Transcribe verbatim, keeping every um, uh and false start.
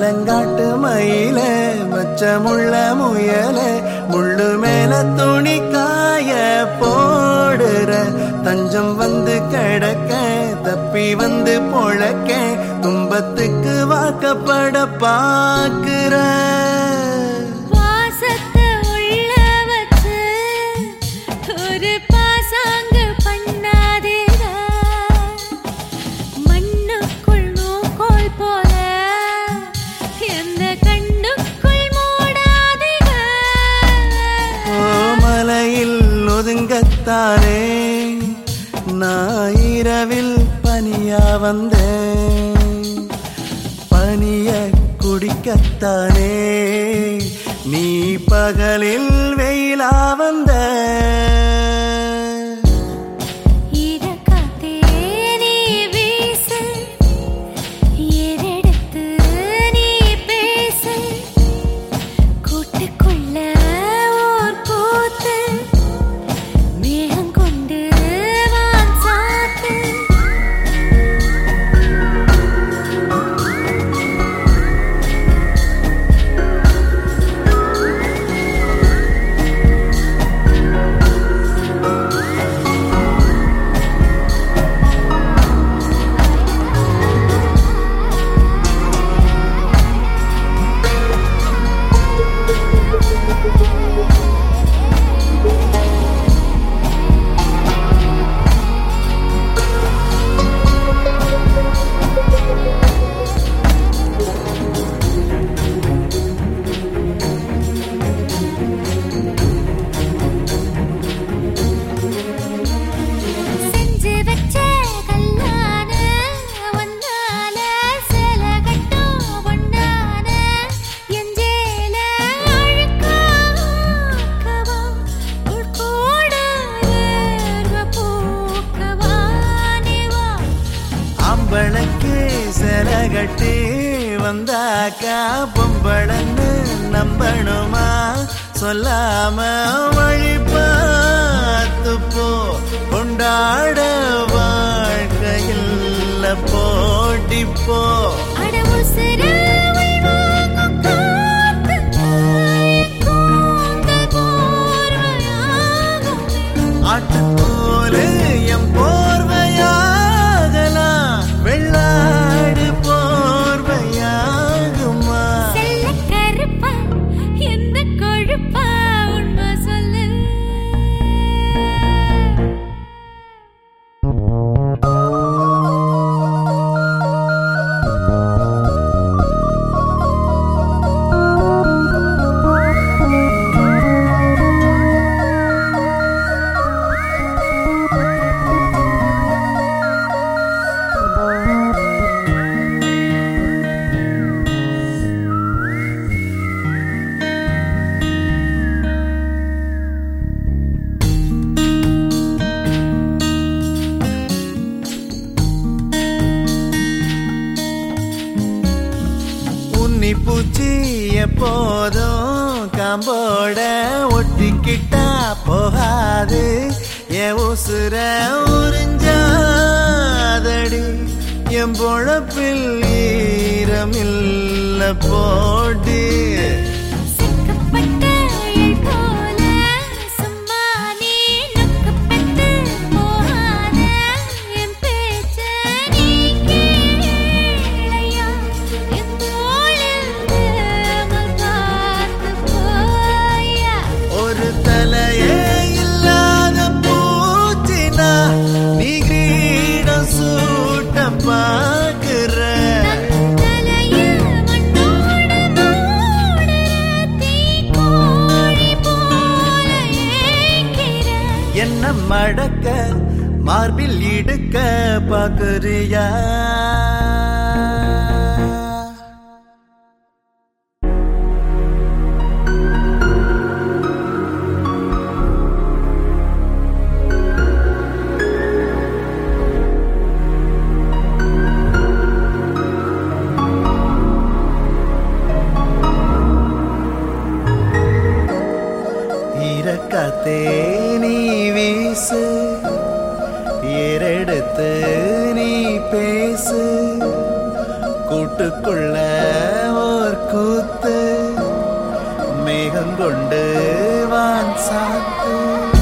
மலங்காட்டு மயில மச்சமுள்ள முயல முள்ளு மேல துணி காய போடுற தஞ்சம் வந்து கிடக்க தப்பி வந்து பொழக்க துன்பத்துக்கு வாக்கப்பட பாக்குற ஒதுங்கத்தானே நான் இரவில் பனியா வந்தேன் பனிய குடிக்கத்தானே நீ பகலில் வெயிலா வந்த பொம்பளைக்கு செலகட்டி வந்தாக்கா பொம்பளன்னு நம்பணுமா சொல்லாம வழி பார்த்து போ கொண்டாட வாழ்க்கையில் போட்டி போ ஆட்டுக்கோலு எம் போர்வையாகலாம் வெள்ளாடு போர்வையாகுமா செல்ல கருப்பா எந்த கொழுப்பா உண்மை சொல்லு பூச்சி எப்போதும் காம்போட ஒட்டிக்கிட்டா போகாது என் உசுர உறிஞ்சாதடி என் பொழப்பில் ஈரமில்ல போடி என்ன மடக்க மார்பில் இடுக்க பாக்குறியா காத்தே நீ வீசு ஏறெடுத்து நீ பேசு கூட்டுக்குள்ள கூத்து மேகங்கொண்டு வான் சாத்து